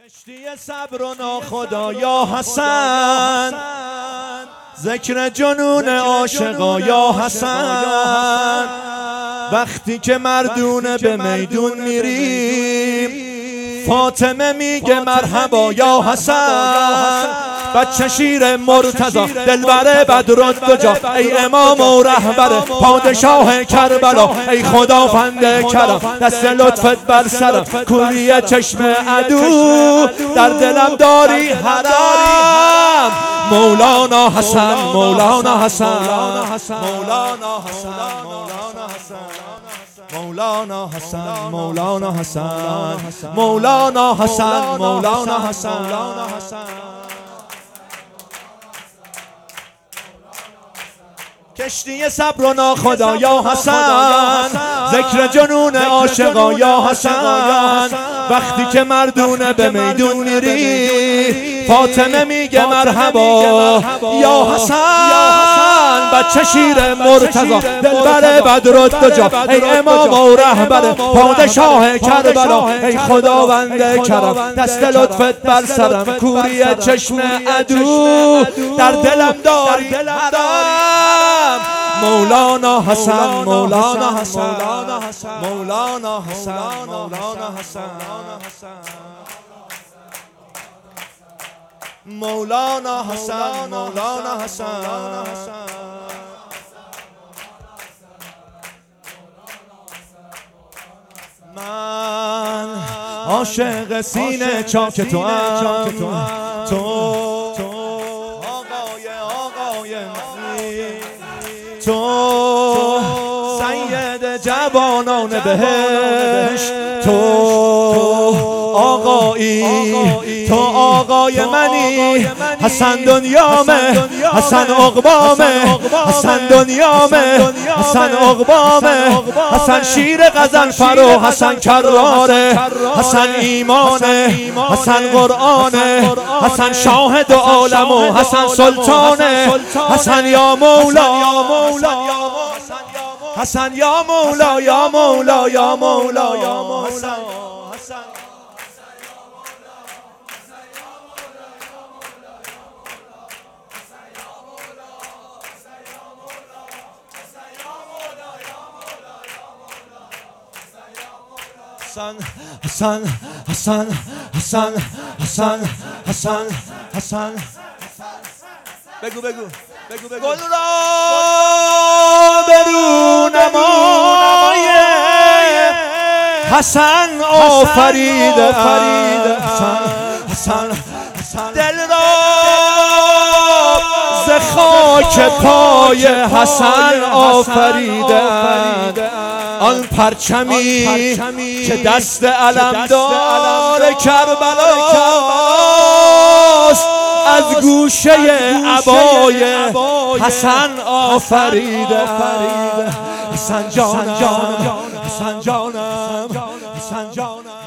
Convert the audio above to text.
کشتی صبر و ناخدا یا حسن، ذکر جنون عاشقا یا حسن. وقتی که مردونه به میدون میریم، فاطمه میگه مرحبا یا حسن. بچه شیر مرتضی دلبر بدرالدجا، ای امام و رهبر پادشاه کربلا، ای خداوند کرم دست لطفت بر سرم، کوری چشم عدو در دلم داری حرام. مولانا حسن، مولانا حسن، مولانا حسن، مولانا حسن، مولانا حسن، مولانا حسن، مولانا حسن. کشتی صبر و ناخدا یا حسن، ذکر جنون عاشقا یا حسن. وقتی که مردونه به میدون میری، فاطمه میگه مرحبا یا حسن. بچه شیر مرتضی دلبر بدرالدجا، ای امام و رهبر پادشاه کربلا، ای خداوند کرم دست لطفت بر سرم، کوری چشم عدو در دلم داری حرام. مولانا حسن، مولانا حسن، مولانا حسن، مولانا حسن، مولانا حسن، مولانا حسن. من عاشق سینه چاک تو ام، تو آقای منی، تو سید جوانان بهشت، تو آقایی، تو آقای منی. حسن دنیامه، حسن عقبامه، حسن دنیامه، حسن عقبامه، حسن شیر غزل فرو، حسن کراره، حسن ایمانه، حسن قرآنه، حسن شاهد عالم و حسن سلطانه. حسن یا مولا، حسن یا مولا، یا مولا، یا مولا، یا مولا. حسن، حسن، حسن، حسن، حسن، حسن. بگو بگو بگو بگو. گل را برو نمای حسن آفریده، حسن، حسن، دل را ز خاک پای حسن آفریده. آن پرچمی که دست علمدار کربلاست، از گوشه عبای حسن آفریده. حسن جانم، حسن جانم، حسن جانم.